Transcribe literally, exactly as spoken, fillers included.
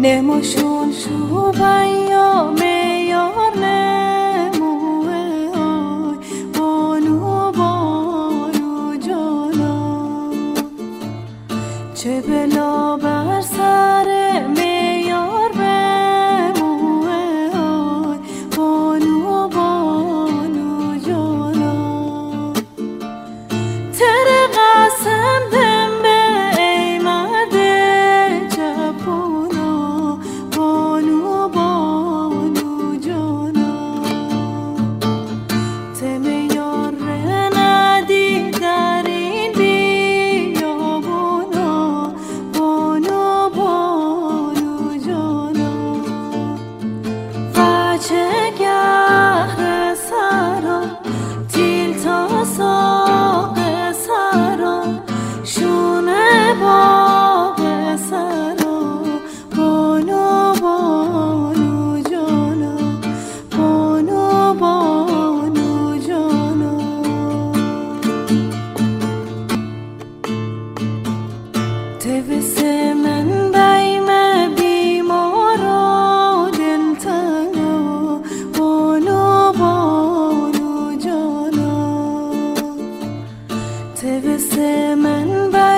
نماشون شو بیام یار نموه آی بانو بانو جانا چه بلا بر سر میار بموه آی بانو بانو جانا تر قسم دم به ای مرد جوونا بانو بانو جانا تم یار ندی در این بیابونا بانو بانو جانا وچه گهر سرا تیل تا ساق سرا شونه باغ سرا بانو بانو جانا بانو بانو جانا توس من بیم بیمارا دلتنگا بانو بانو جانا توس من